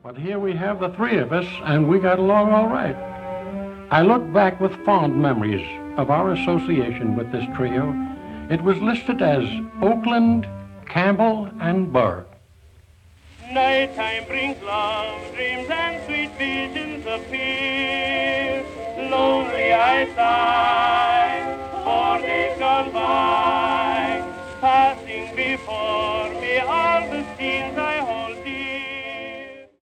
But here we have the three of us, and we got along all right. I look back with fond memories of our association with this trio. It was listed as Oakland, Campbell, and Burr. Nighttime brings love, dreams and sweet visions appear. Lonely I sigh.